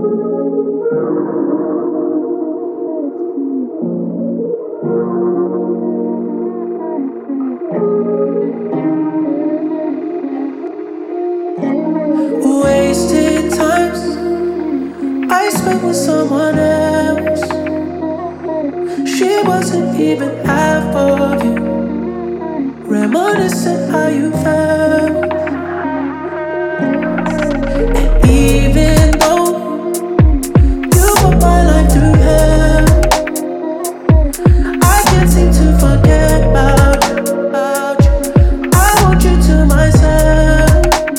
Wasted times I spent with someone else. She wasn't even half of you. Reminiscent how you felt. Even though you put my life through hell, I can't seem to forget about you. I want you to myself.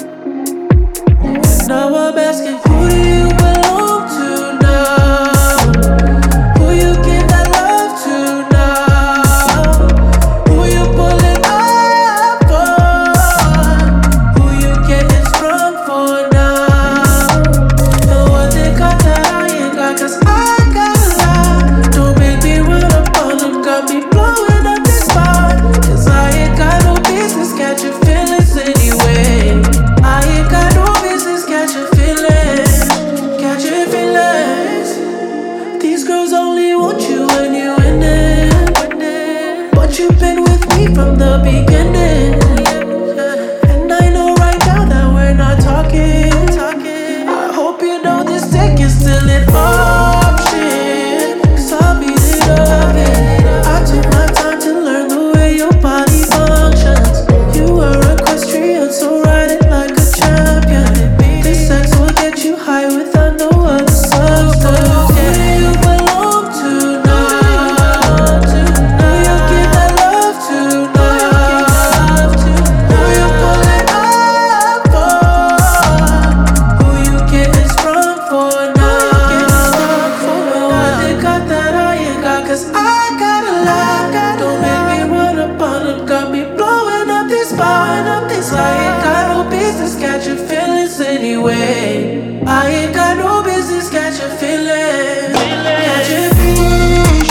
Now I'm asking, who do you belong to now? Who you give that love to now? Who you pulling up for? Who you getting strong for now? And what they got that I ain't got, 'cause I got a lot. Don't make me run up on them, got me blowing up this spot. 'Cause I ain't got no business catching feelings anyway. I ain't got no business catching feelings, catching feelings. These girls only want you when you in it, but you've been with me from the beginning. And I know right now that we're not talking. I hope you know this dick is still an option, 'cause I'll beat it up. I took my time to learn the way your body functions. You were equestrian, so ride it like a champion. This sex will get you high without no other substance. Who do you belong to now? Who you give that love to now? Who you pulling up for? Who you getting strong for now? What they got that I ain't got, 'cause I got a lot. Don't make me run up on them, got me blowing up this spot. I ain't got no business catching feelings anyway. I ain't got no business catching feelings. Catching feelings.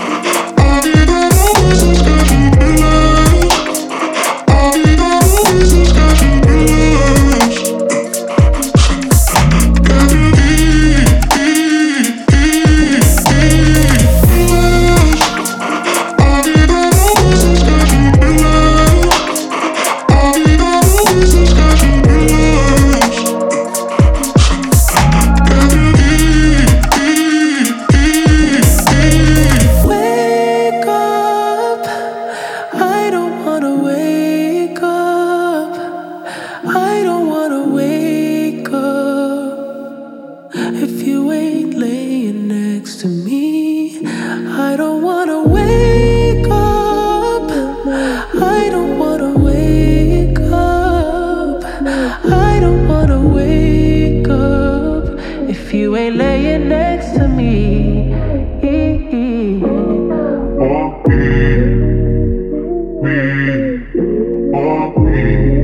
Wake up, I don't wanna wake up. I don't wanna wake up. If you ain't laying next to me, I don't wanna wake up. I don't wanna wake up. I don't wanna wake up. If you ain't laying next to me.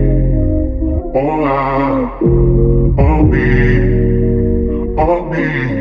Oh, me.